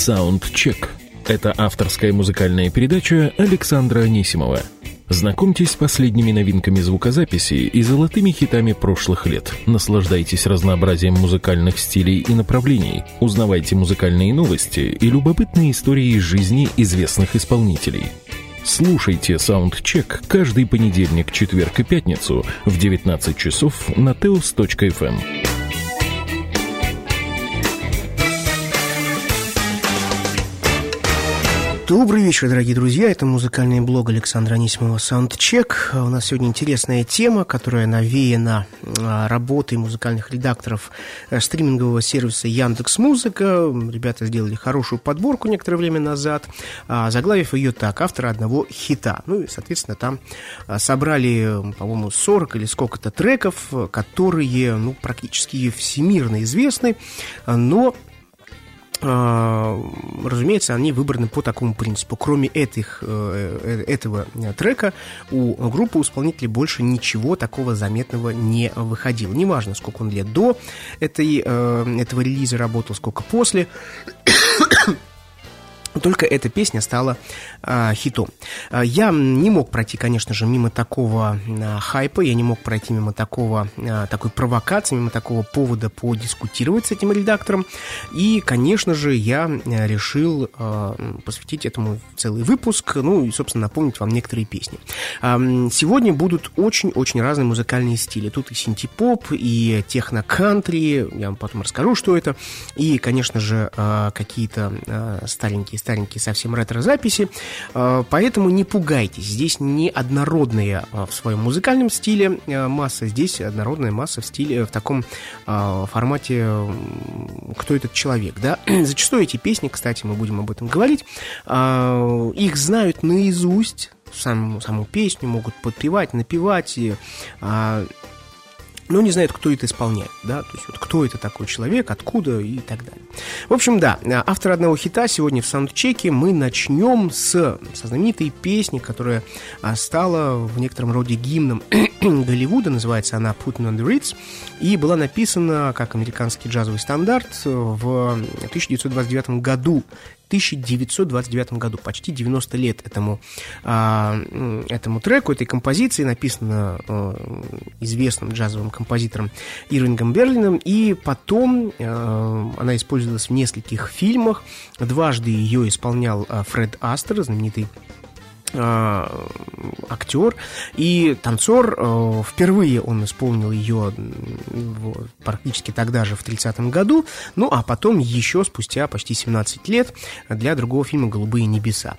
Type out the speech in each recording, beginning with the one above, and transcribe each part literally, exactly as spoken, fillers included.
Саундчек. Это авторская музыкальная передача Александра Анисимова. Знакомьтесь с последними новинками звукозаписи и золотыми хитами прошлых лет. Наслаждайтесь разнообразием музыкальных стилей и направлений. Узнавайте музыкальные новости и любопытные истории из жизни известных исполнителей. Слушайте Саундчек каждый понедельник, четверг и пятницу в девятнадцать часов на теос точка эф эм. Добрый вечер, дорогие друзья. Это музыкальный блог Александра Анисимова «Саундчек». У нас сегодня интересная тема, которая навеяна работой музыкальных редакторов стримингового сервиса Яндекс.Музыка. Ребята сделали хорошую подборку некоторое время назад, заглавив ее так: «Автора одного хита». Ну и, соответственно, там собрали, по-моему, сорок или сколько-то треков, которые, ну, практически всемирно известны, но... разумеется, они выбраны по такому принципу. Кроме этих, этого трека у группы исполнителей больше ничего такого заметного не выходило. Неважно, сколько он лет до этой, этого релиза работал, сколько после. Только эта песня стала а, хитом. А, я не мог пройти, конечно же, мимо такого а, хайпа, я не мог пройти мимо такого, а, такой провокации, мимо такого повода подискутировать с этим редактором. И, конечно же, я решил а, посвятить этому целый выпуск, ну и, собственно, напомнить вам некоторые песни. А, сегодня будут очень-очень разные музыкальные стили. Тут и синти-поп, и техно-кантри, я вам потом расскажу, что это, и, конечно же, а, какие-то а, старенькие старенькие совсем ретро-записи, поэтому не пугайтесь, здесь не однородная в своем музыкальном стиле масса, здесь однородная масса в стиле, в таком формате «Кто этот человек?», да? Зачастую эти песни, кстати, мы будем об этом говорить, их знают наизусть, саму, саму песню могут подпевать, напевать, и, но не знают, кто это исполняет, да, то есть вот кто это такой человек, откуда и так далее. В общем, да, автор одного хита сегодня в саундчеке. Мы начнем с, со знаменитой песни, которая стала в некотором роде гимном Голливуда, называется она «Puttin' on the Ritz», и была написана как американский джазовый стандарт в тысяча девятьсот двадцать девятом году. тысяча девятьсот двадцать девятом году, почти девяносто лет этому, а, этому треку, этой композиции, написано а, известным джазовым композитором Ирвингом Берлином, и потом а, она использовалась в нескольких фильмах. Дважды ее исполнял а, Фред Астер, знаменитый актер и танцор. Впервые он исполнил ее практически тогда же, в тридцатом году, ну а потом еще спустя почти семнадцать лет для другого фильма «Голубые небеса».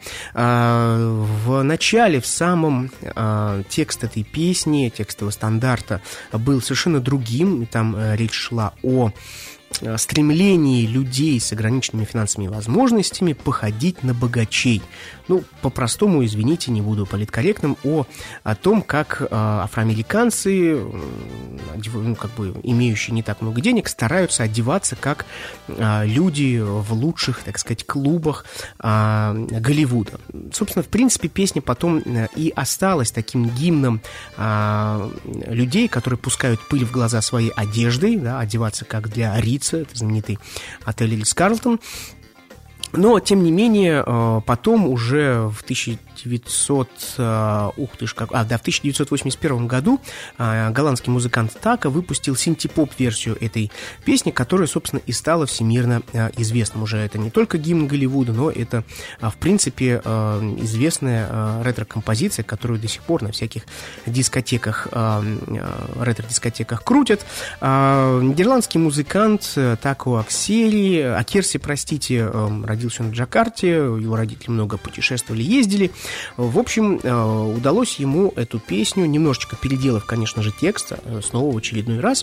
В начале, в самом текст этой песни, текст этого стандарта был совершенно другим. Там речь шла о стремлении людей с ограниченными финансовыми возможностями походить на богачей. Ну, по-простому, извините, не буду политкорректным, о, о том, как э, афроамериканцы, э, ну, как бы имеющие не так много денег, стараются одеваться как э, люди в лучших, так сказать, клубах э, Голливуда. Собственно, в принципе, песня потом э, и осталась таким гимном э, людей, которые пускают пыль в глаза своей одеждой, да, одеваться как для Рица, это знаменитый отель Ритц-Карлтон. Но, тем не менее, потом уже в тысяча девятьсот, ух ты ж, как, а, да, в тысяча девятьсот восемьдесят первом году голландский музыкант Така выпустил синти-поп-версию этой песни, которая, собственно, и стала всемирно известным. Уже это не только гимн Голливуда, но это, в принципе, известная ретро-композиция, которую до сих пор на всяких дискотеках, ретро-дискотеках крутят. Нидерландский музыкант Тако Аксери, Акерси, простите, родился он в Джакарте, его родители много путешествовали, ездили. В общем, удалось ему эту песню, немножечко переделав, конечно же, текст, снова в очередной раз,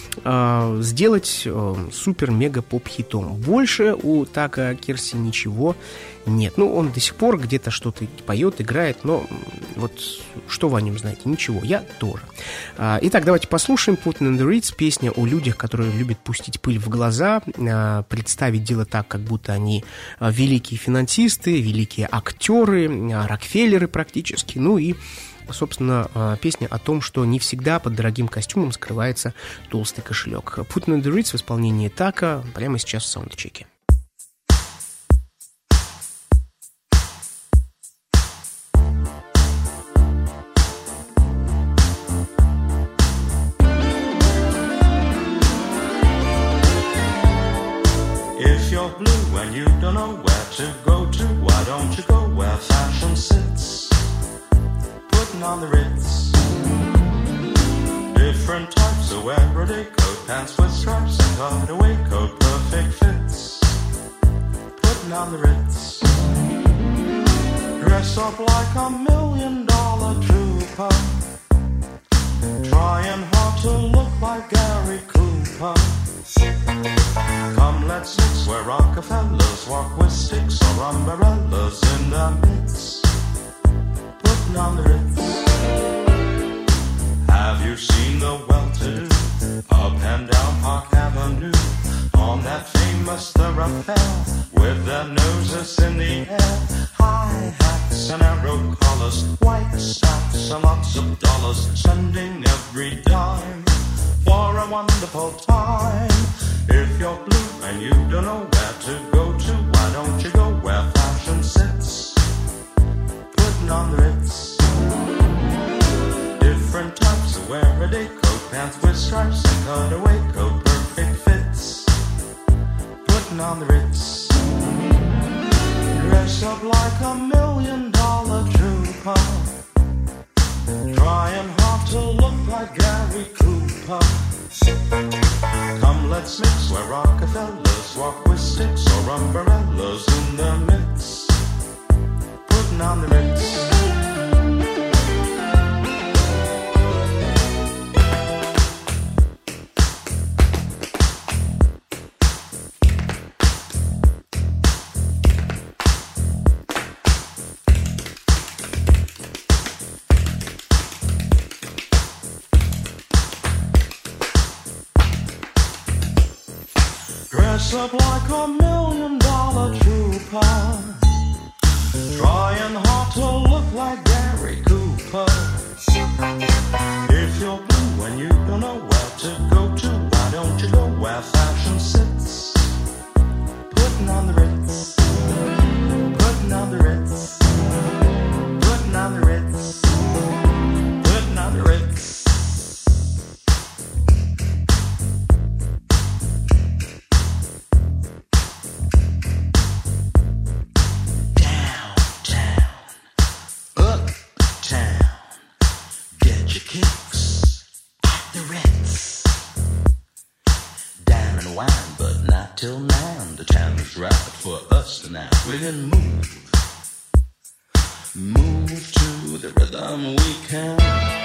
сделать супер-мега-поп-хитом. Больше у Така Акерси ничего нет. Ну, он до сих пор где-то что-то поет, играет, но вот что вы о нем знаете? Ничего, я тоже. Итак, давайте послушаем «Puttin' on the Ritz», песня о людях, которые любят пустить пыль в глаза, представить дело так, как будто они великие финансисты, великие актеры, Рокфеллеры практически, ну и, собственно, песня о том, что не всегда под дорогим костюмом скрывается толстый кошелек. «Puttin' on the Ritz» в исполнении Така прямо сейчас в саундчеке. you're blue and you don't know where to go to, why don't you go where fashion sits? Putting on the Ritz. Different types of everyday coat, pants with stripes and cutaway coat, perfect fits. Putting on the Ritz. Dress up like a million dollar trooper, trying hard to look like Gary Cooper. Come, let's mix where Rockefellers walk with sticks or umbrellas in their midst. Putting on the Ritz. Have you seen the well-to-do up and down Park Avenue on that famous thoroughfare with their noses in the air? High hats and arrow collars, white socks and lots of dollars, spending every dime for a wonderful time. If you're blue and you don't know where to go to, why don't you go where fashion sits? Putting on the Ritz. Different types of everyday coat, pants with stripes and cutaway coat, perfect fits. Putting on the Ritz. Dress up like a million dollar trooper, trying hard to look like Gary Cooper. Come, let's mix where Rockefellers walk with sticks or umbrellas in their midst. Putting on the Ritz. Dress up like a million dollar trooper, trying hard to look like Gary Cooper. If you're blue and you don't know where to go to, why don't you go where fashion sits? Putting on the Ritz. Putting on the Ritz. Putting on the Ritz. Putting on the Ritz. Till now, the time is right for us tonight. We can move, move to the rhythm we can.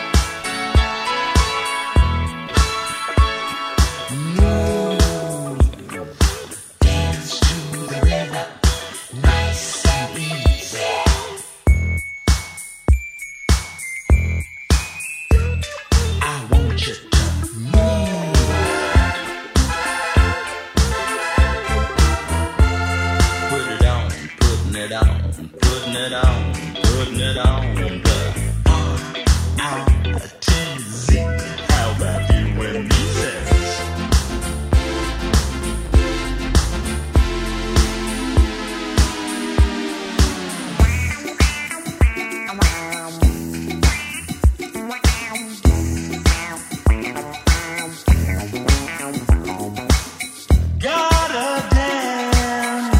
Move, dance to the rhythm, nice and easy. I want you to move. Putting it on, putting it on, putting it on the R I T Z. How about you and me, says? Gotta dance.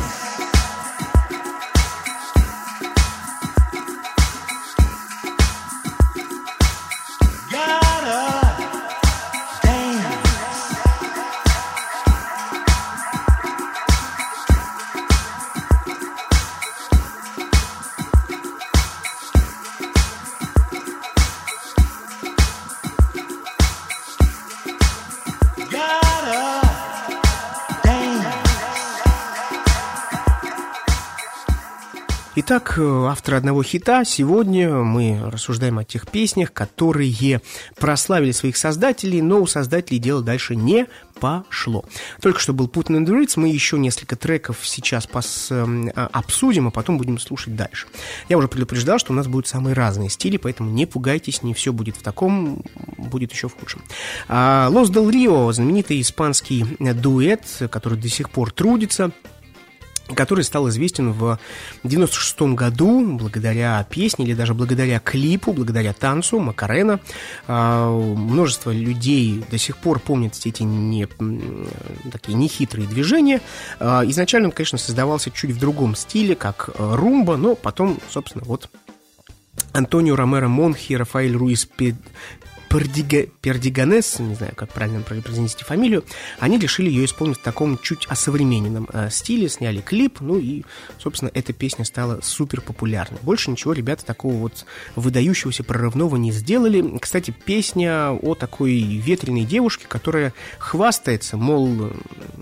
Итак, автор одного хита. Сегодня мы рассуждаем о тех песнях, которые прославили своих создателей, но у создателей дело дальше не пошло. Только что был Putting on the Ritz, мы еще несколько треков сейчас пос, обсудим, а потом будем слушать дальше. Я уже предупреждал, что у нас будут самые разные стили, поэтому не пугайтесь, не все будет в таком, будет еще в худшем. Los Del Rio, знаменитый испанский дуэт, который до сих пор трудится. который стал известен в девяносто шестом году благодаря песне или даже благодаря клипу, благодаря танцу «Макарена». Множество людей до сих пор помнят эти не, такие нехитрые движения. Изначально он, конечно, создавался чуть в другом стиле, как румба, но потом, собственно, вот Антонио Ромеро Монхи и Рафаэль Руис Пердига, Пердиганес, не знаю, как правильно произнести фамилию, они решили ее исполнить в таком чуть осовремененном э, стиле, сняли клип, ну и, собственно, эта песня стала супер популярной. Больше ничего ребята такого вот выдающегося прорывного не сделали. Кстати, песня о такой ветреной девушке, которая хвастается, мол,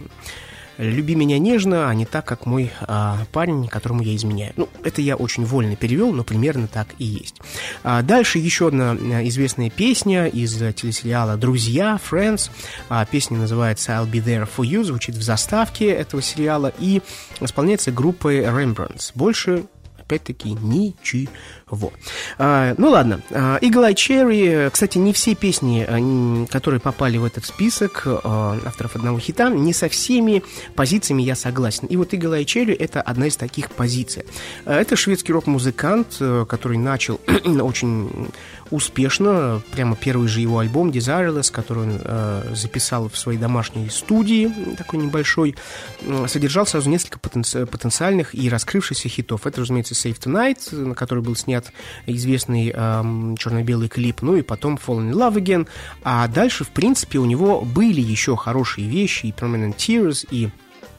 люби меня нежно, а не так, как мой а, парень, которому я изменяю. Ну, это я очень вольно перевел, но примерно так и есть. А дальше еще одна известная песня из телесериала «Друзья», «Friends». А, песня называется «I'll be there for you», звучит в заставке этого сериала и исполняется группой Rembrandts. Больше, опять-таки, ничего. А, ну ладно, а, Eagle Eye Cherry, кстати, не все песни, а, которые попали в этот список а, авторов одного хита, не со всеми позициями я согласен. И вот Eagle Eye Cherry — это одна из таких позиций. А, это шведский рок-музыкант, который начал очень успешно, прямо первый же его альбом Desireless, который он э, записал в своей домашней студии, такой небольшой, э, содержал сразу несколько потенци- потенциальных и раскрывшихся хитов. Это, разумеется, Save Tonight, на который был снят известный э, черно-белый клип, ну и потом Fall in Love Again. А дальше, в принципе, у него были еще хорошие вещи, и Permanent Tears, и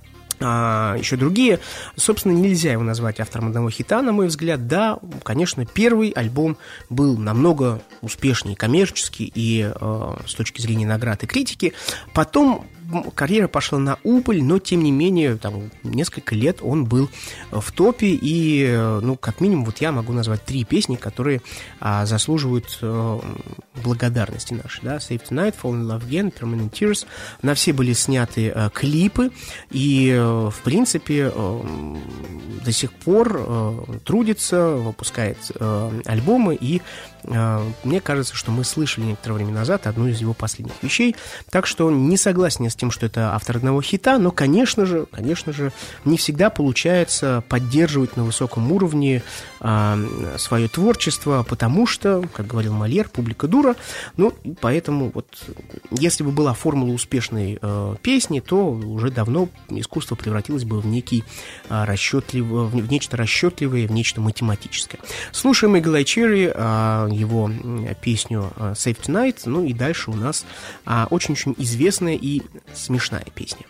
А, еще другие. Собственно, нельзя его назвать автором одного хита, на мой взгляд. Да, конечно, первый альбом был намного успешнее коммерчески и э, с точки зрения наград и критики. Потом карьера пошла на убыль, но, тем не менее, там, несколько лет он был в топе, и, ну, как минимум, вот я могу назвать три песни, которые а, заслуживают а, благодарности нашей, да, Save Tonight, Fall in Love Again, Permanent Tears. На все были сняты а, клипы, и, а, в принципе, а, до сих пор а, трудится, выпускает а, альбомы, и а, мне кажется, что мы слышали некоторое время назад одну из его последних вещей, так что не согласен с тем, что это автор одного хита, но, конечно же, конечно же, не всегда получается поддерживать на высоком уровне э, свое творчество, потому что, как говорил Мольер, публика дура. Ну, поэтому вот, если бы была формула успешной э, песни, то уже давно искусство превратилось бы в некий э, расчетливый, в нечто расчетливое, в нечто математическое. Слушаем Eagle Eye Cherry, э, его песню Save Tonight, ну и дальше у нас э, очень-очень известная и смешная песня.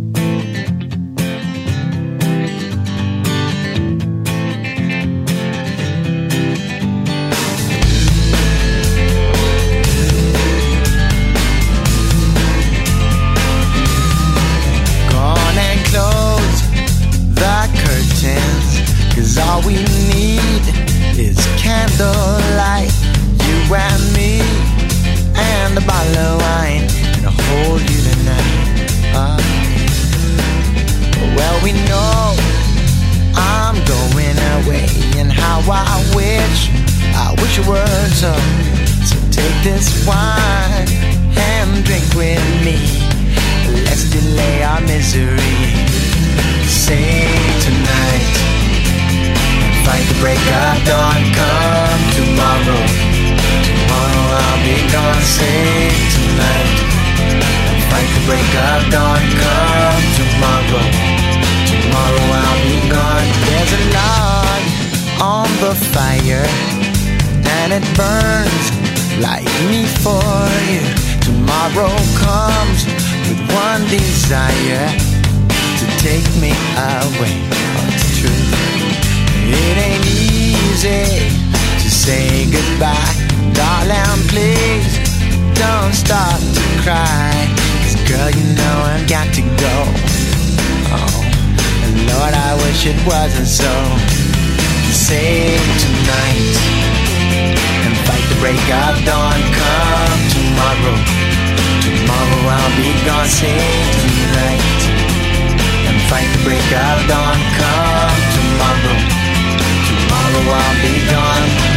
All we need is candlelight, you and me, and a bottle of wine, and I'll hold you tonight. Uh, well, we know I'm going away, and how I wish, I wish it were so. So take this wine and drink with me. Let's delay our misery. Sing tonight. Fight the break of dawn, come tomorrow. Tomorrow I'll be gone, sing tonight. Fight the break of dawn, come tomorrow. Tomorrow I'll be gone. There's a log on the fire, and it burns like me for you. Tomorrow comes with one desire, to take me away. Oh, it's true. It ain't easy to say goodbye. Darling, please don't start to cry, 'cause girl, you know I've got to go. Oh, and Lord, I wish it wasn't so. Save tonight and fight the break of dawn. Come tomorrow. Tomorrow I'll be gone. Save tonight and fight the break of dawn. Come tomorrow. Tomorrow I'll be gone.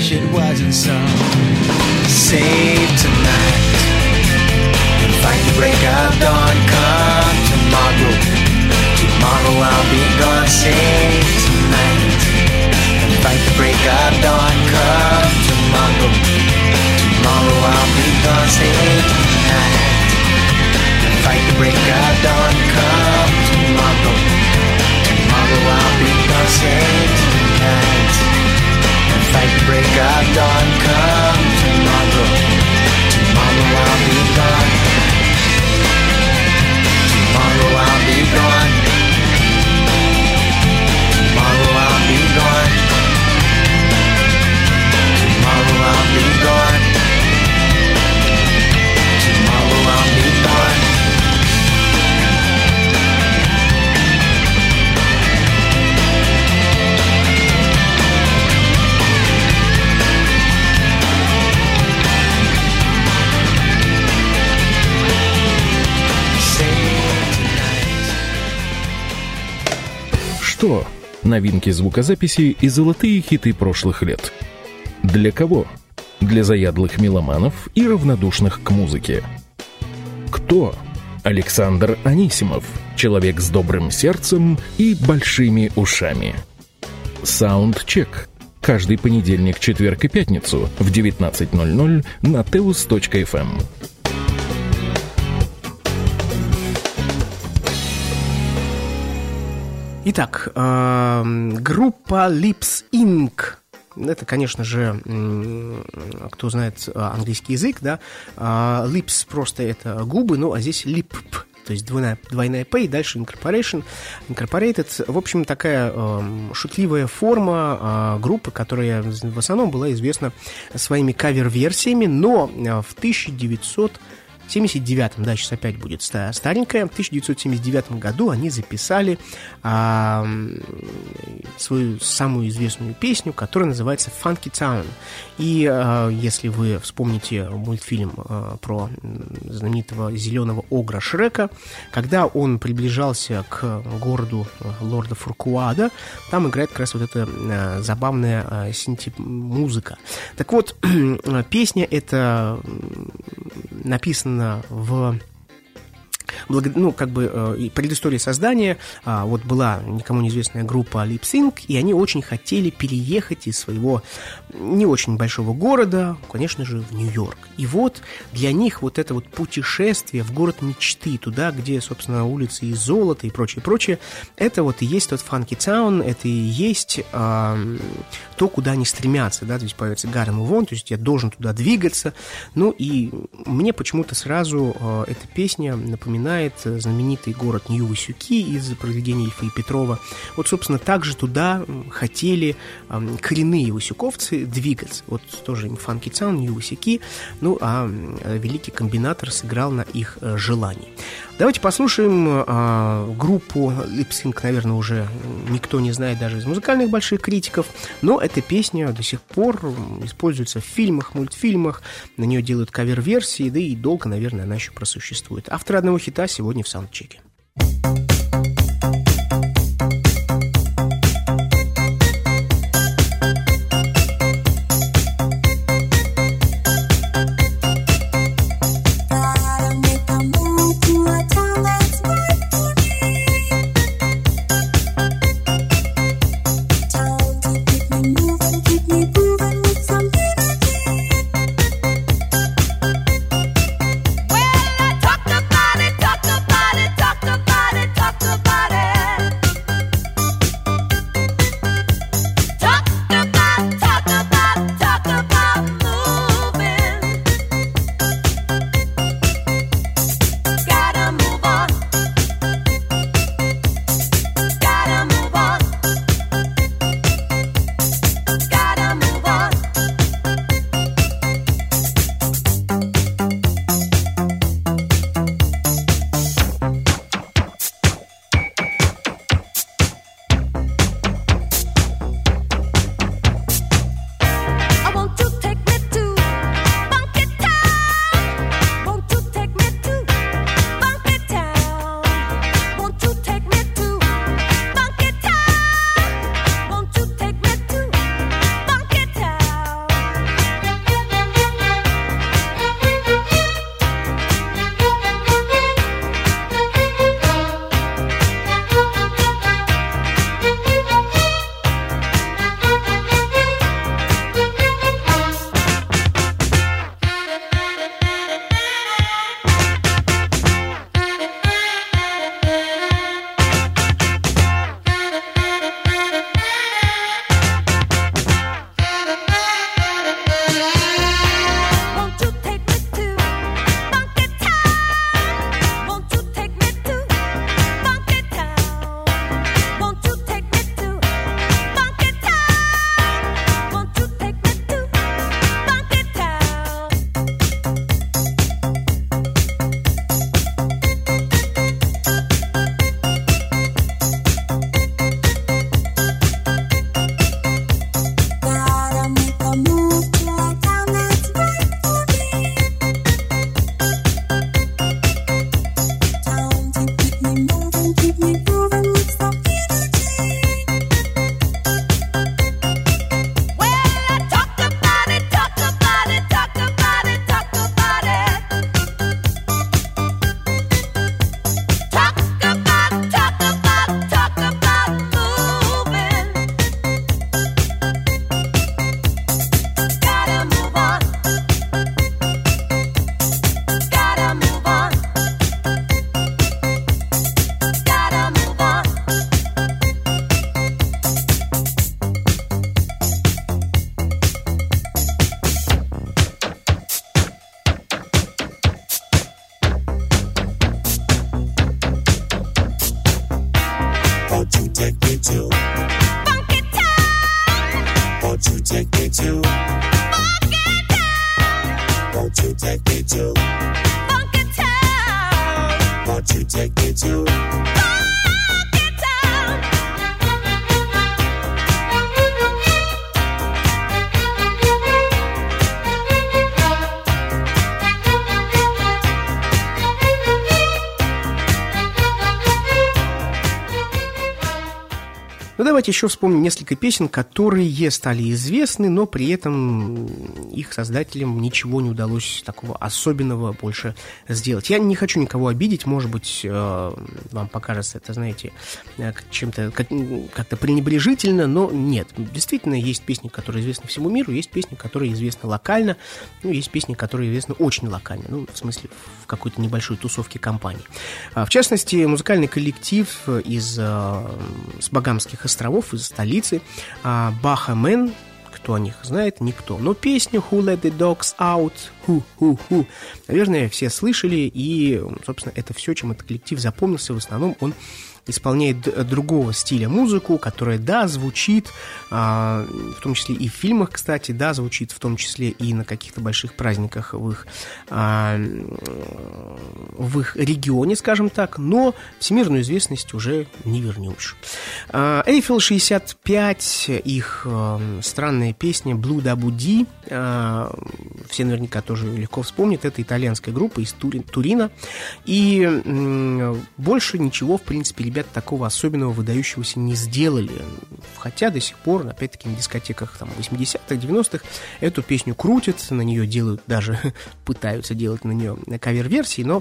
wish it wasn't so. Save tonight and fight the break of dawn. Come tomorrow, tomorrow I'll be gone. Save tonight and fight the break of dawn. Come tomorrow, tomorrow I'll be gone. Save tonight and fight the break of dawn. Come tomorrow, tomorrow I'll be gone. Save tonight and fight the break of dawn. Come tomorrow, tomorrow I'll be gone. Tomorrow I'll be gone. Tomorrow I'll be gone. Tomorrow I'll be gone. Tomorrow I'll be gone. Что? Новинки звукозаписи и золотые хиты прошлых лет. Для кого? Для заядлых меломанов и равнодушных к музыке. Кто? Александр Анисимов, человек с добрым сердцем и большими ушами. Саундчек. Каждый понедельник, четверг и пятницу в девятнадцать ноль ноль на теус точка эф эм. Итак, э, группа Lips инк. Это, конечно же, кто знает английский язык, да, lips просто это губы, ну, а здесь lip, то есть двойная, двойная P и дальше incorporation, incorporated. В общем, такая э, шутливая форма э, группы, которая в основном была известна своими кавер-версиями, но в тысяча девятьсот семьдесят девятом, да, сейчас опять будет старенькая, в тысяча девятьсот семьдесят девятом году они записали а, свою самую известную песню, которая называется «Funky Town». И а, если вы вспомните мультфильм а, про знаменитого зеленого огра Шрека, когда он приближался к городу лорда Фуркуада, там играет как раз вот эта а, забавная а, синти-музыка. Так вот, песня эта написана в... Ну, как бы предыстория создания, вот была никому неизвестная группа Lips инк, и они очень хотели переехать из своего не очень большого города, конечно же, в Нью-Йорк. И вот для них вот это вот путешествие в город мечты, туда, где, собственно, улицы из золота и прочее, прочее, это вот и есть тот Funky Town, это и есть э, то, куда они стремятся, да, то есть появится gotta move on, то есть я должен туда двигаться. Ну и мне почему-то сразу э, эта песня напоминает знаменитый город Нью-Васюки из произведения Ильфа и Петрова. Вот, собственно, также туда хотели э, коренные васюковцы двигаться. Вот тоже им Funky Town, Нью-Васюки, ну а великий комбинатор сыграл на их э, желании. Давайте послушаем э, группу Lips инк, наверное, уже никто не знает даже из музыкальных больших критиков, но эта песня до сих пор используется в фильмах, мультфильмах, на нее делают кавер-версии, да и долго, наверное, она еще просуществует. Автор одного хита сегодня в саундчеке. Talk about it, talk to funky town? Won't you take me to funky town? Won't you take me to funky town? Won't you take me to funky town? Ну, давайте еще вспомним несколько песен, которые стали известны, но при этом их создателям ничего не удалось такого особенного больше сделать. Я не хочу никого обидеть, может быть, вам покажется это, знаете, чем-то как-то пренебрежительно, но нет. Действительно, есть песни, которые известны всему миру, есть песни, которые известны локально, ну, есть песни, которые известны очень локально, ну, в смысле, в какой-то небольшой тусовке компании. В частности, музыкальный коллектив из с Багамских островов, из столицы, Baha Men. Кто о них знает? Никто. Но песню Who Let the Dogs Out, Who, Who, Who, наверное, все слышали, и, собственно, это все, чем этот коллектив запомнился. В основном он исполняет другого стиля музыку, которая, да, звучит, а, в том числе и в фильмах, кстати, да, звучит в том числе и на каких-то больших праздниках в их, а, в их регионе, скажем так, но всемирную известность уже не вернешь. Эйфел шестьдесят пять, их а, странная песня Blue Daboo Dee, а, все наверняка тоже легко вспомнят, это итальянская группа из Тури, Турина, и м, больше ничего, в принципе, ребята такого особенного, выдающегося не сделали. Хотя до сих пор, опять-таки, на дискотеках там, восьмидесятых, девяностых эту песню крутят, на нее делают, даже пытаются делать на нее кавер-версии, но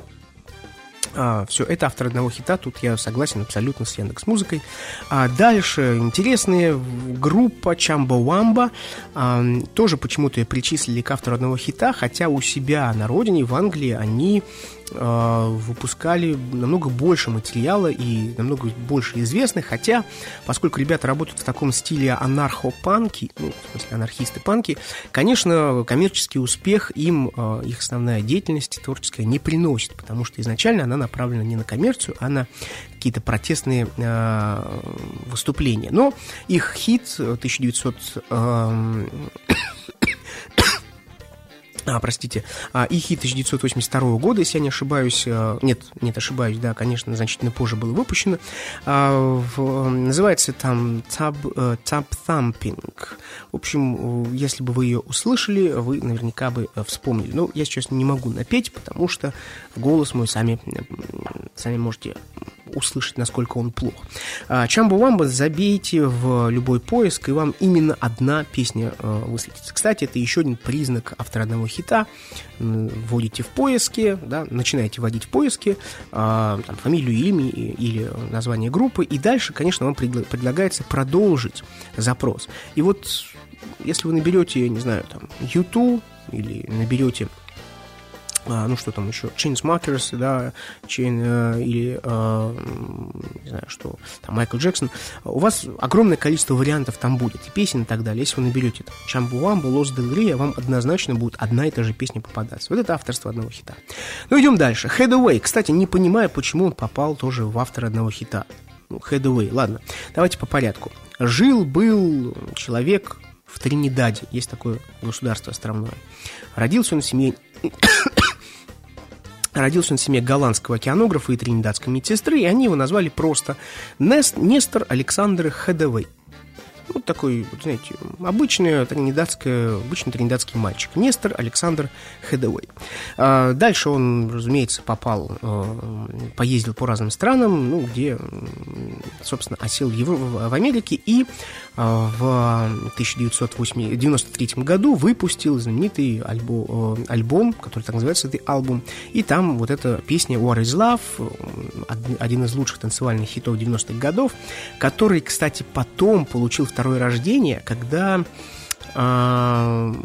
А, все, это автор одного хита, тут я согласен абсолютно с Яндекс.Музыкой. А дальше интересная группа Чамбавамба, а, тоже почему-то ее причислили к автору одного хита, хотя у себя на родине, в Англии, они а, выпускали намного больше материала и намного больше известных, хотя, поскольку ребята работают в таком стиле анархо-панки, ну, в смысле анархисты-панки, конечно, коммерческий успех им, а, их основная деятельность творческая не приносит, потому что изначально она направлена не на коммерцию, а на какие-то протестные э, выступления. Но их хит тысяча девятьсот... Э, А, простите, а, и хит тысяча девятьсот восемьдесят второго года, если я не ошибаюсь, а, нет, нет, ошибаюсь, да, конечно, значительно позже было выпущено, а, в, называется там Tap, Tap Thumping. В общем, если бы вы ее услышали, вы наверняка бы вспомнили. Но я сейчас не могу напеть, потому что голос мой сами, сами можете услышать, насколько он плох. Чамбавамба забейте в любой поиск, и вам именно одна песня высветится. Кстати, это еще один признак автора одного хита. Вводите в поиске, да, начинаете вводить в поиске там, фамилию, имя или название группы, и дальше, конечно, вам предлагается продолжить запрос. И вот если вы наберете, я не знаю, там, ю ту или наберете, А, ну что там еще, Chainsmokers, да, Chain, э, или, э, не знаю, что, там, Майкл Джексон, у вас огромное количество вариантов там будет, и песен и так далее. Если вы наберете там Чамбавамба, Лос Дель Рей, вам однозначно будет одна и та же песня попадаться. Вот это авторство одного хита. Ну, идем дальше. Haddaway. Кстати, не понимаю, почему он попал тоже в автор одного хита. Ну, Haddaway, ладно, давайте по порядку. Жил-был человек в Тринидаде, есть такое государство островное. Родился он в семье... Родился он в семье голландского океанографа и тринидадской медсестры, и они его назвали просто Нест, Нестор Александр Haddaway. Вот такой, вот, знаете, обычный тринидадский, обычный тринидадский мальчик. Нестор Александр Haddaway. А дальше он, разумеется, попал, поездил по разным странам, ну, где, собственно, осел в, Евро... в Америке, и в тысяча девятьсот девяносто третьем году выпустил знаменитый альбом, альбом, который так называется, The Album, и там вот эта песня War is Love, один из лучших танцевальных хитов девяностых годов, который, кстати, потом получил второе рождение, когда э,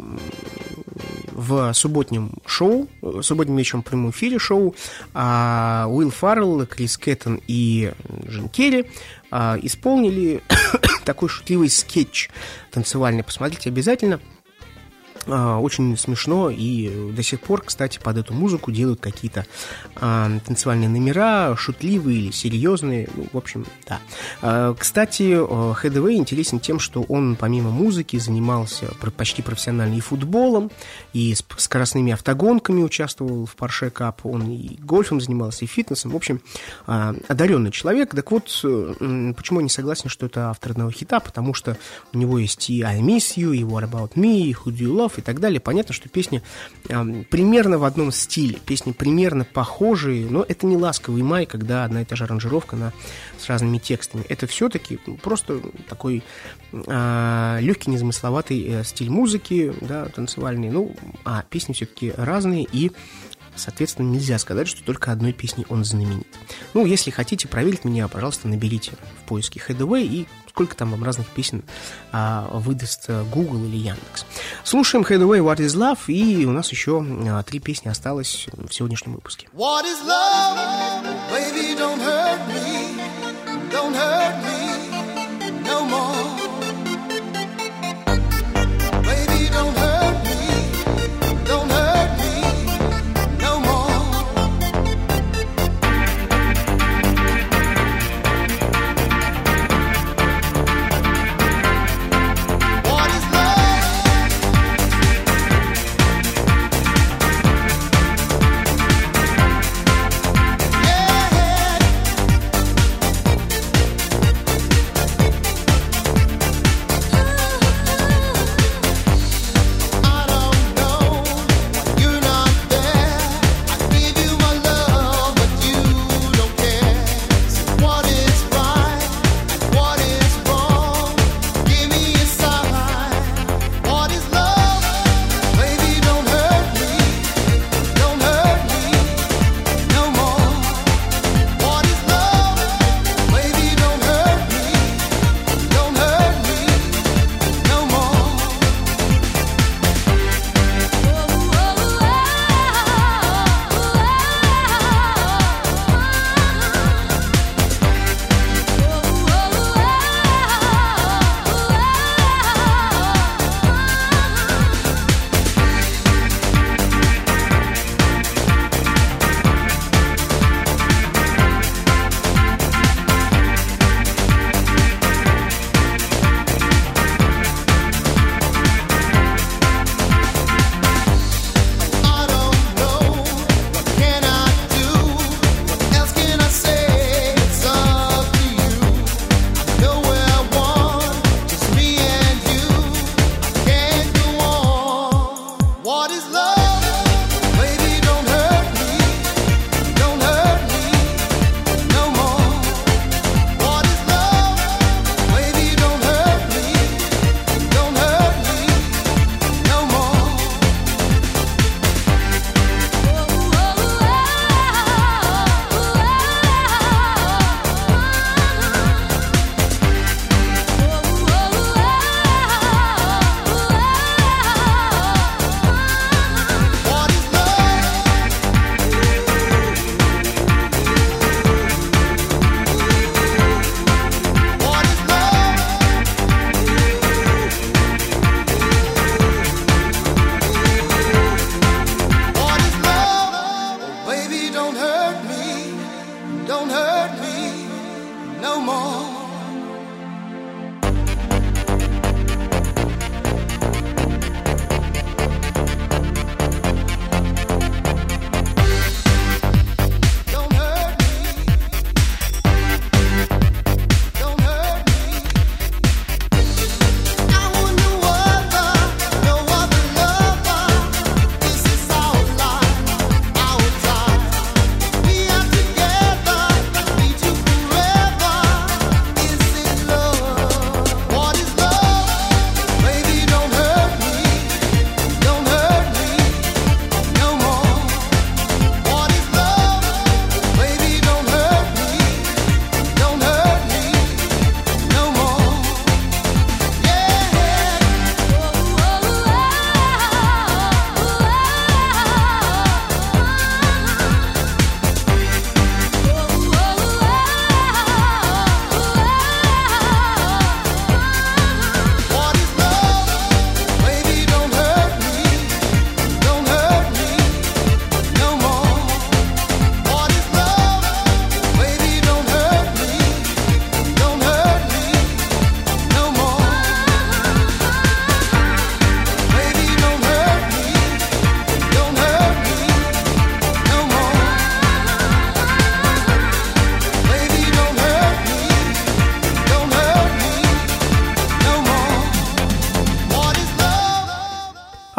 в субботнем шоу, субботним вечером в прямом эфире шоу э, Уилл Фаррелл, Крис Кэттон и Джим Керри э, исполнили такой шутливый скетч танцевальный. Посмотрите обязательно. Очень смешно, и до сих пор, кстати, под эту музыку делают какие-то а, танцевальные номера, шутливые или серьезные, ну, в общем, да. А, кстати, Хэдэуэй интересен тем, что он помимо музыки занимался почти профессионально и футболом, и скоростными автогонками участвовал в Porsche Cup, он и гольфом занимался, и фитнесом, в общем, а, одаренный человек. Так вот, почему я не согласен, что это автор одного хита, потому что у него есть и I Miss You, и What About Me, и Who Do You Love, и так далее. Понятно, что песни э, примерно в одном стиле, песни примерно похожие, но это не «Ласковый май», когда одна и та же аранжировка на, с разными текстами. Это все-таки просто такой э, легкий, незамысловатый э, стиль музыки, да, танцевальный. Ну, а песни все-таки разные, и соответственно, нельзя сказать, что только одной песней он знаменит. Ну, если хотите проверить меня, пожалуйста, наберите в поиске Хэдэуэй, и сколько там вам разных песен а, выдаст Google или Яндекс. Слушаем Хэдэуэй «What is Love», и у нас еще а, три песни осталось в сегодняшнем выпуске. What is love? Baby, don't hurt me. Don't hurt me no more. Baby, don't hurt me. Don't hurt me.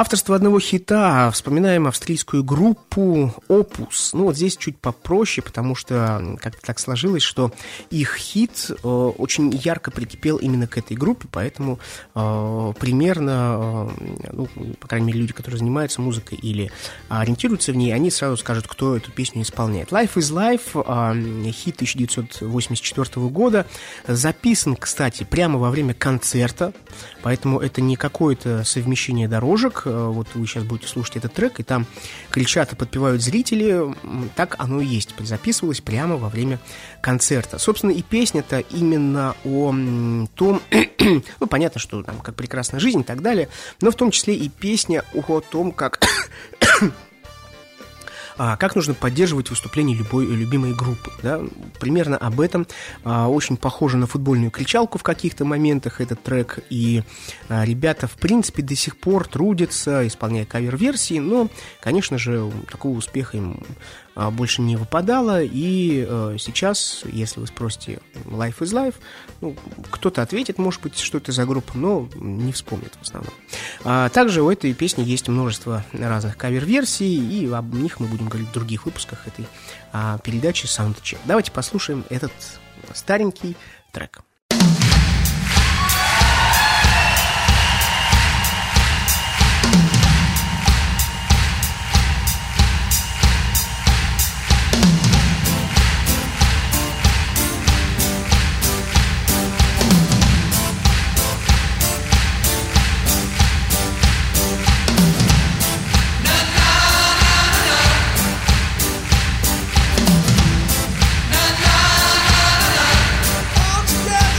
Авторство одного хита. Вспоминаем австрийскую группу Opus. Ну, вот здесь чуть попроще, потому что как-то так сложилось, что их хит э, очень ярко прикипел именно к этой группе, поэтому э, примерно, э, ну, по крайней мере, люди, которые занимаются музыкой или ориентируются в ней, они сразу скажут, кто эту песню исполняет. Life is Life, э, хит тысяча девятьсот восемьдесят четвёртого года, записан, кстати, прямо во время концерта, поэтому это не какое-то совмещение дорожек. Вот вы сейчас будете слушать этот трек, и там кричат и подпевают зрители. Так оно и есть. Записывалось прямо во время концерта. Собственно, и песня-то именно о том... ну, понятно, что там как прекрасна жизнь и так далее, но в том числе и песня о том, как... как нужно поддерживать выступление любой любимой группы. Да? Примерно об этом. Очень похоже на футбольную кричалку в каких-то моментах этот трек. И ребята, в принципе, до сих пор трудятся, исполняя кавер-версии, но, конечно же, такого успеха им больше не выпадало. И сейчас, если вы спросите Life is Life, ну, кто-то ответит, может быть, что это за группа, но не вспомнит в основном. А также у этой песни есть множество разных кавер-версий, и об них мы будем говорить в других выпусках этой а, передачи Soundcheck. Давайте послушаем этот старенький трек. Together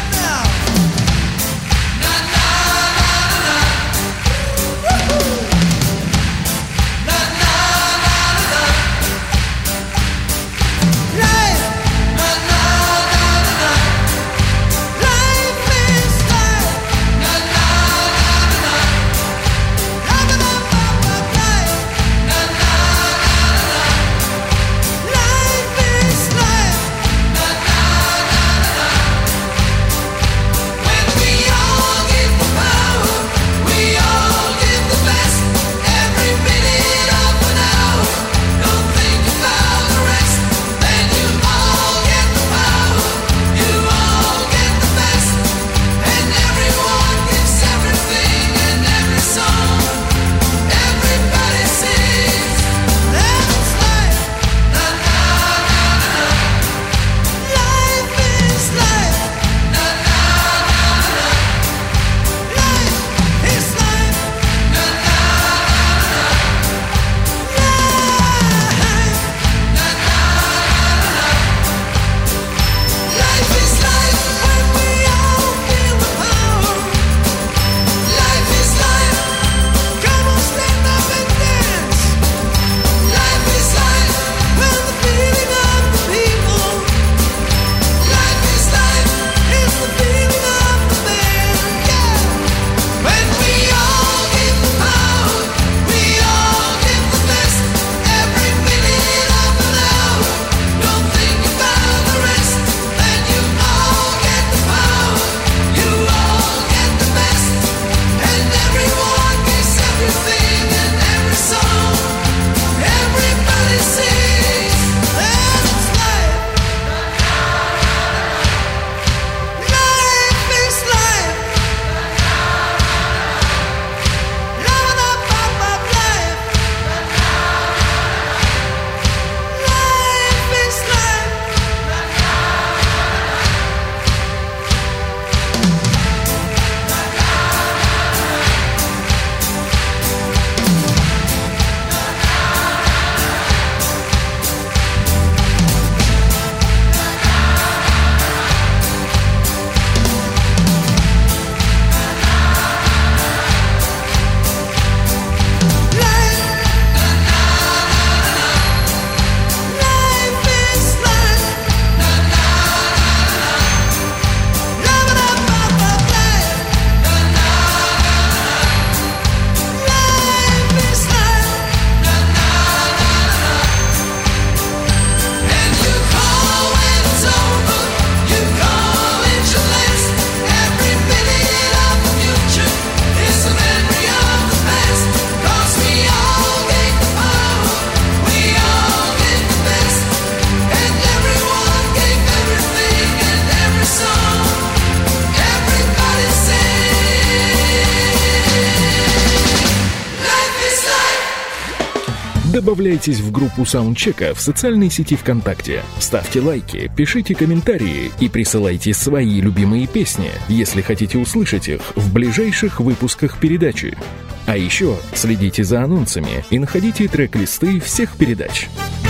Добавляйтесь в группу саундчека в социальной сети ВКонтакте. Ставьте лайки, пишите комментарии и присылайте свои любимые песни, если хотите услышать их в ближайших выпусках передачи. А еще следите за анонсами и находите трек-листы всех передач.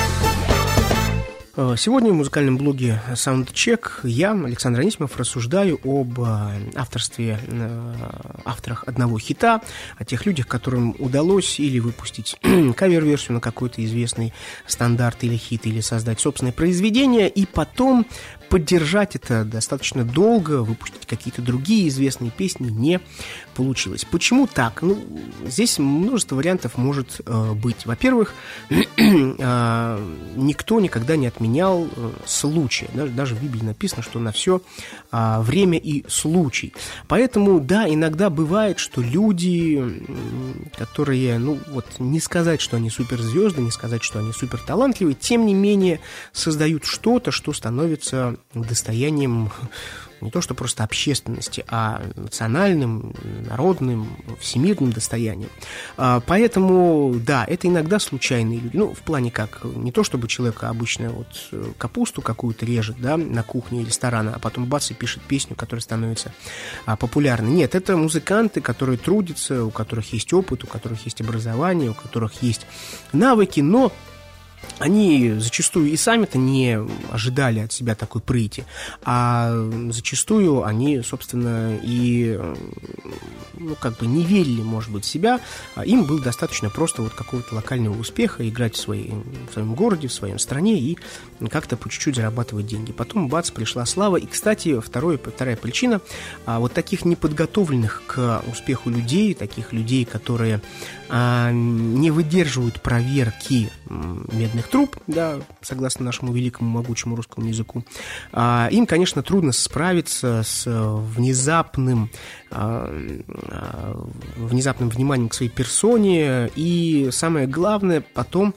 Сегодня в музыкальном блоге Soundcheck я, Александр Анисимов, рассуждаю об авторстве, авторах одного хита, о тех людях, которым удалось или выпустить кавер-версию на какой-то известный стандарт или хит, или создать собственное произведение, и потом поддержать это достаточно долго, выпустить какие-то другие известные песни не получилось. Почему так? Ну, здесь множество вариантов может э, быть. Во-первых, э, никто никогда не отменял э, случая. Даже, даже в Библии написано, что на все э, время и случай. Поэтому, да, иногда бывает, что люди, которые, ну, вот не сказать, что они суперзвезды, не сказать, что они суперталантливые, тем не менее создают что-то, что становится достоянием не то что просто общественности, а национальным, народным, всемирным достоянием. Поэтому, да, это иногда случайные люди. Ну, в плане как, не то чтобы человек обычно вот капусту какую-то режет, да, на кухне ресторана, а потом бац и пишет песню, которая становится популярной. Нет, это музыканты, которые трудятся, у которых есть опыт, у которых есть образование, у которых есть навыки, но они зачастую и сами-то не ожидали от себя такой прыти, а зачастую они, собственно, и, ну, как бы не верили, может быть, в себя. Им было достаточно просто вот какого-то локального успеха, играть в, своей, в своем городе, в своей стране и как-то по чуть-чуть зарабатывать деньги. Потом, бац, пришла слава. И, кстати, второе, вторая причина, вот таких неподготовленных к успеху людей, таких людей, которые не выдерживают проверки медных труб, да, согласно нашему великому могучему русскому языку, им, конечно, трудно справиться с внезапным, внезапным вниманием к своей персоне, и самое главное, потом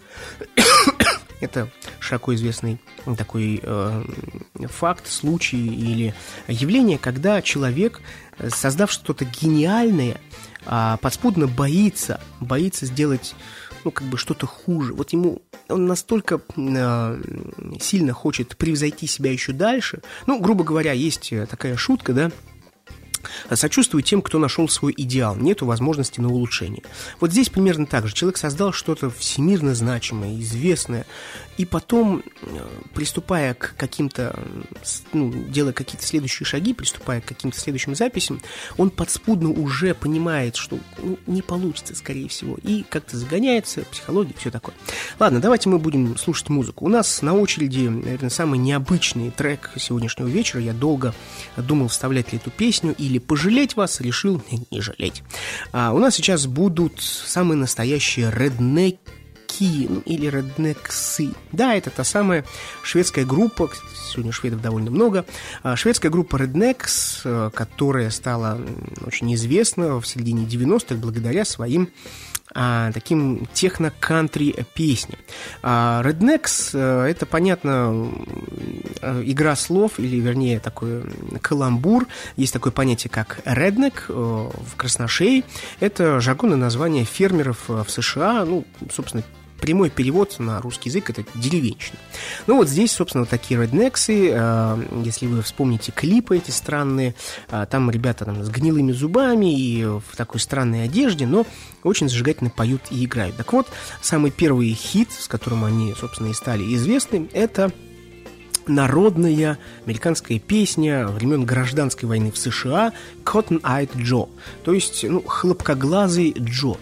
это широко известный такой э, факт, случай или явление, когда человек, создав что-то гениальное, э, подспудно боится, боится сделать, ну, как бы что-то хуже. Вот ему, он настолько э, сильно хочет превзойти себя еще дальше. Ну, грубо говоря, есть такая шутка, да, сочувствую тем, кто нашел свой идеал, нету возможности на улучшение. Вот здесь примерно так же. Человек создал что-то всемирно значимое, известное, и потом, приступая к каким-то, ну, делая какие-то следующие шаги, приступая к каким-то следующим записям, он подспудно уже понимает, что, ну, не получится, скорее всего, и как-то загоняется, психология, все такое. Ладно, давайте мы будем слушать музыку. У нас на очереди, наверное, самый необычный трек сегодняшнего вечера. Я долго думал, вставлять ли эту песню или пожалеть вас, решил не жалеть. А у нас сейчас будут самые настоящие реднеки, ну, или реднексы. Да, это та самая шведская группа, сегодня шведов довольно много, шведская группа Rednex, которая стала очень известна в середине девяностых благодаря своим а, таким техно-кантри песням. А, Rednex — это, понятно, игра слов, или, вернее, такой каламбур. Есть такое понятие, как redneck в красношее. Это жаргонное название фермеров в США, ну, собственно, прямой перевод на русский язык — это деревенщина. Ну вот здесь, собственно, вот такие реднексы. Если вы вспомните клипы эти странные, там ребята там с гнилыми зубами и в такой странной одежде, но очень зажигательно поют и играют. Так вот, самый первый хит, с которым они, собственно, и стали известны, это народная американская песня времен гражданской войны в США «Cotton-Eyed Joe», то есть, ну, хлопкоглазый Джо.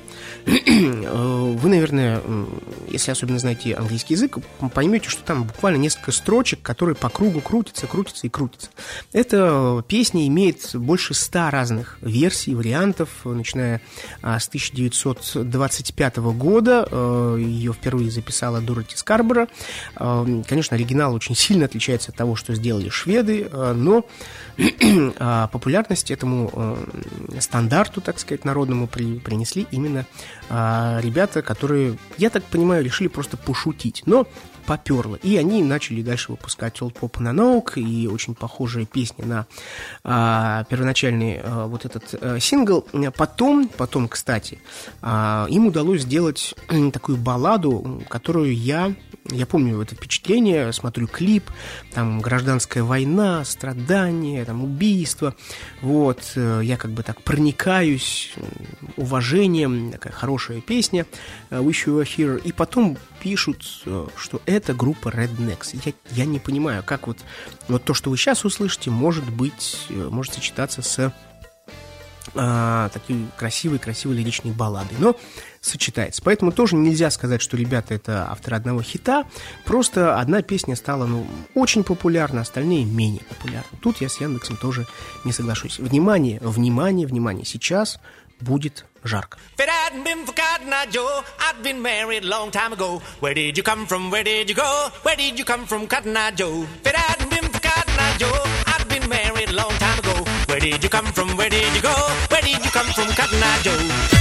Вы, наверное, если особенно знаете английский язык, поймете, что там буквально несколько строчек, которые по кругу крутятся, крутятся и крутятся. Эта песня имеет больше ста разных версий, вариантов, начиная с тысяча девятьсот двадцать пятого года. Ее впервые записала Дороти Скарборо. Конечно, оригинал очень сильно отличается от того, что сделали шведы, но популярность этому стандарту, так сказать, народному при, принесли именно ребята, которые, я так понимаю, решили просто пошутить, но поперло. И они начали дальше выпускать Old Pop and Oak и очень похожие песни на а, первоначальный а, вот этот а, сингл. Потом, потом, кстати, а, им удалось сделать такую балладу, которую я, я помню это впечатление, смотрю клип, там гражданская война, страдания, там убийства. Вот, я как бы так проникаюсь уважением, такая хорошая песня Wish You Were Here. И потом пишут, что это группа Rednecks. Я, я не понимаю, как вот, вот то, что вы сейчас услышите, может быть, может сочетаться с а, такой красивой-красивой лиричной балладой. Но сочетается. Поэтому тоже нельзя сказать, что ребята это авторы одного хита. Просто одна песня стала, ну, очень популярна, остальные менее популярны. Тут я с Яндексом тоже не соглашусь. Внимание, внимание, внимание. Сейчас будет жарко. If it hadn't been for Cotton Eye Joe, I'd been married a long time ago. Where did you come from? Where did you go? Where did you come from, Cotton Eye Joe? If it hadn't been for Cotton Eye Joe, I'd been married a long time ago. Where did you come from? Where did you go? Where did you come from, Cotton Eye Joe?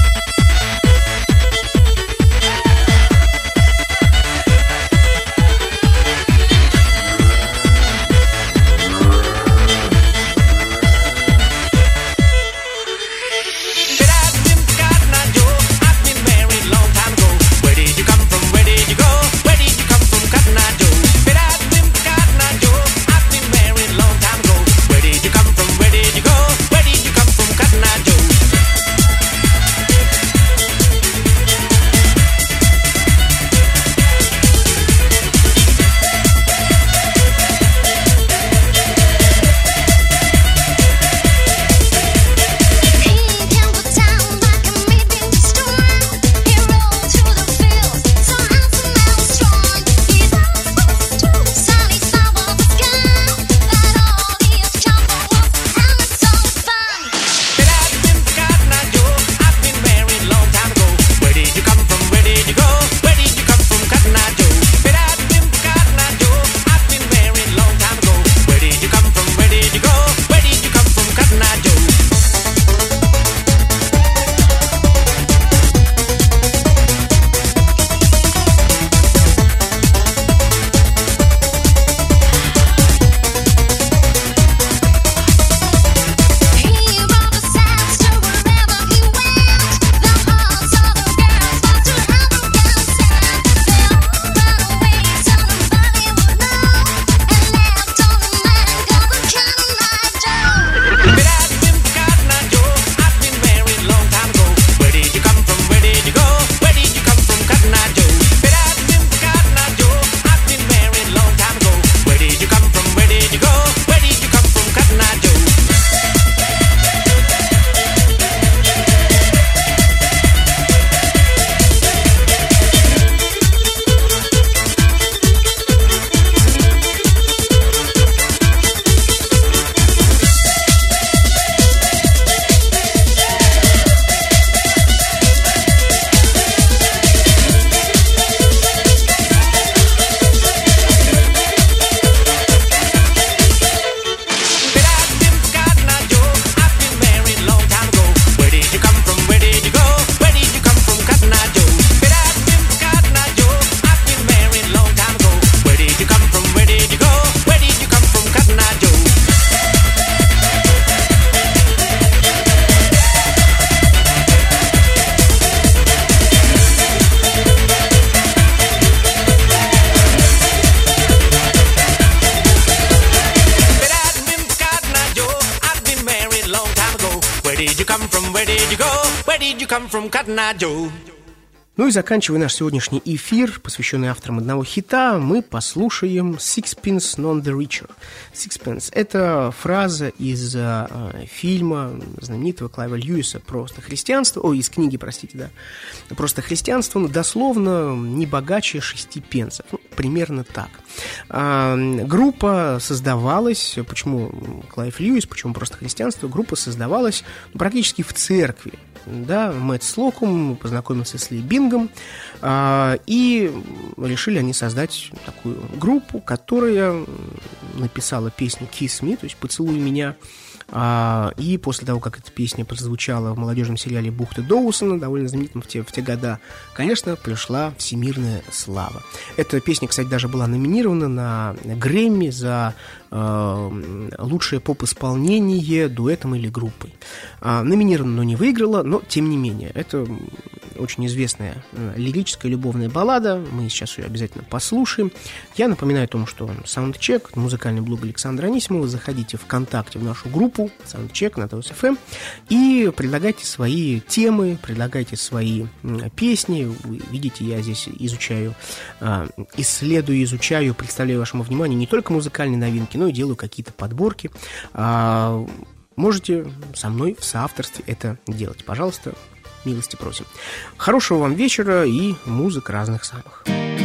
Ну и заканчивая наш сегодняшний эфир, посвященный авторам одного хита, мы послушаем Sixpence None the Richer. Sixpence – это фраза из э, фильма знаменитого Клайва Льюиса «Просто христианство», ой, из книги, простите, да, «Просто христианство», ну, дословно, не богаче шести пенсов. Ну, примерно так. Группа создавалась, почему Клайв Льюис, почему просто христианство, группа создавалась практически в церкви. Да, Мэтт Слокум познакомился с Ли Бингом, и решили они создать такую группу, которая написала песню «Kiss Me», то есть «Поцелуй меня». И после того, как эта песня прозвучала в молодежном сериале Бухты Доусона, довольно знаменитом в те, в те года, конечно, пришла всемирная слава. Эта песня, кстати, даже была номинирована на Грэмми за э, лучшее поп-исполнение дуэтом или группой. А, номинирована, но не выиграла, но тем не менее, это очень известная э, лирическая любовная баллада, мы сейчас ее обязательно послушаем. Я напоминаю о том, что Soundcheck, музыкальный блог Александра Анисимова, заходите ВКонтакте в нашу группу Soundcheck на ТОС-ФМ и предлагайте свои темы, предлагайте свои песни. Вы видите, я здесь изучаю, исследую, изучаю, представляю вашему вниманию не только музыкальные новинки, но и делаю какие-то подборки. Можете со мной в соавторстве это делать. Пожалуйста, милости просим. Хорошего вам вечера и музык разных самых.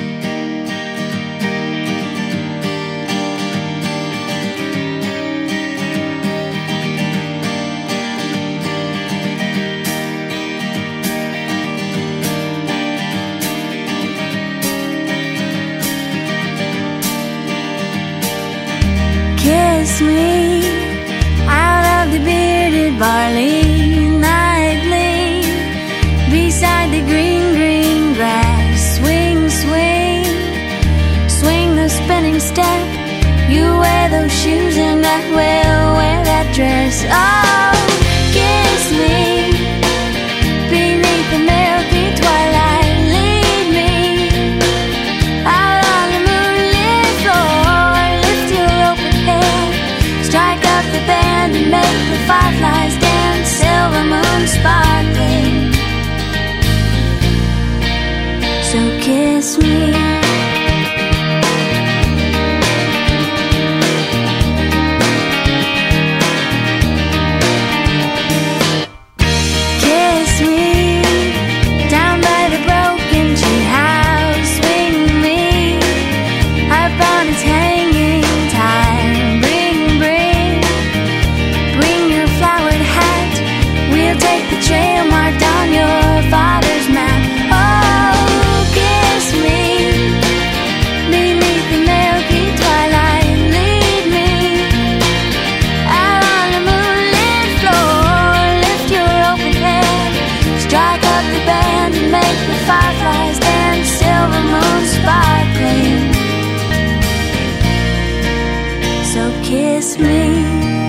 Kiss me out of the bearded barley nightly, beside the green, green grass. Swing, swing, swing the spinning step. You wear those shoes and I will wear that dress. Oh, kiss me beneath the milky twilight. Lead me out on the moonlit floor. Lift your open head, strike up the band and make the fireflies dance. Silver moon sparkling, so kiss me. Kiss me.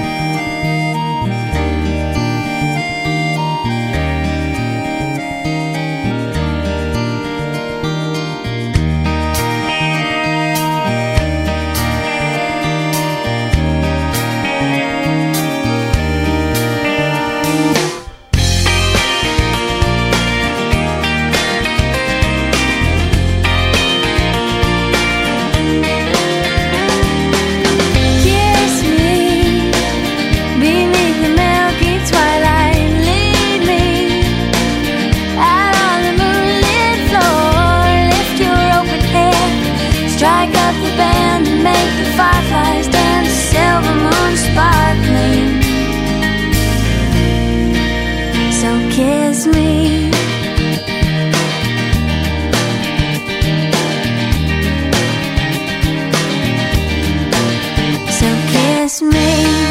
Kiss me. So kiss me.